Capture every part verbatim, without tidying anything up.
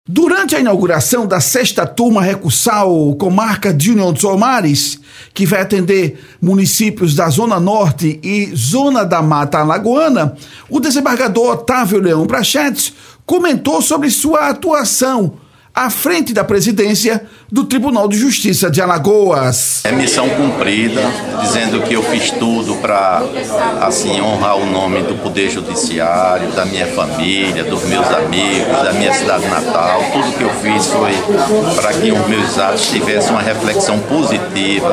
Durante a inauguração da sexta turma recursal comarca de União dos Palmares, que vai atender municípios da Zona Norte e Zona da Mata Alagoana, o desembargador Otávio Leão Prachedes comentou sobre sua atuação à frente da presidência do Tribunal de Justiça de Alagoas. É missão cumprida, dizendo que eu fiz tudo para assim, honrar o nome do Poder Judiciário, da minha família, dos meus amigos, da minha cidade natal. Tudo que eu fiz foi para que os meus atos tivessem uma reflexão positiva.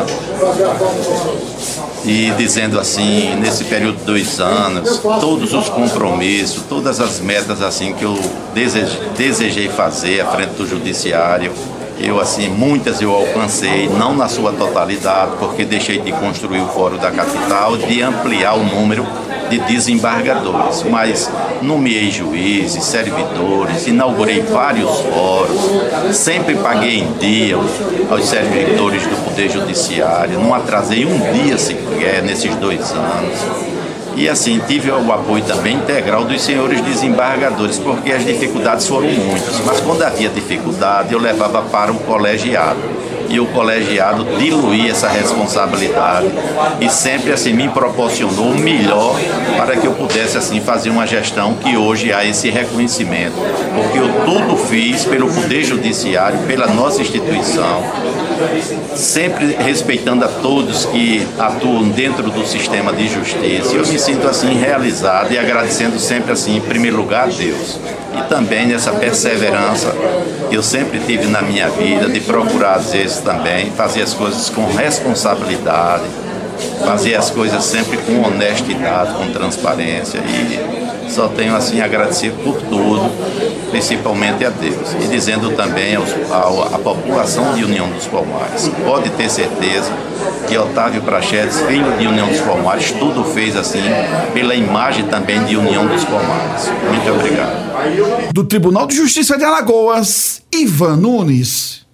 E dizendo assim, nesse período de dois anos, todos os compromissos, todas as metas assim que eu desejei, desejei fazer à frente do Judiciário, eu assim, muitas eu alcancei, não na sua totalidade, porque deixei de construir o Fórum da Capital, de ampliar o número de desembargadores, mas nomeei juízes, servidores, inaugurei vários fóruns, sempre paguei em dia aos servidores do Poder Judiciário, não atrasei um dia sequer nesses dois anos. E assim, tive o apoio também integral dos senhores desembargadores, porque as dificuldades foram muitas, mas quando havia dificuldade eu levava para o colegiado. E o colegiado diluía essa responsabilidade e sempre assim me proporcionou o melhor para que eu pudesse assim fazer uma gestão que hoje há esse reconhecimento, porque eu tudo fiz pelo Poder Judiciário, pela nossa instituição, sempre respeitando a todos que atuam dentro do sistema de justiça. Eu me sinto assim realizado e agradecendo sempre assim em primeiro lugar a Deus. E também nessa perseverança que eu sempre tive na minha vida, de procurar às vezes também fazer as coisas com responsabilidade, fazer as coisas sempre com honestidade, com transparência, e só tenho assim a agradecer por tudo, principalmente a Deus. E dizendo também aos, à, à população de União dos Palmares, pode ter certeza que Otávio Prachedes, filho de União dos Palmares, tudo fez assim pela imagem também de União dos Palmares. Muito obrigado. Do Tribunal de Justiça de Alagoas, Ivan Nunes.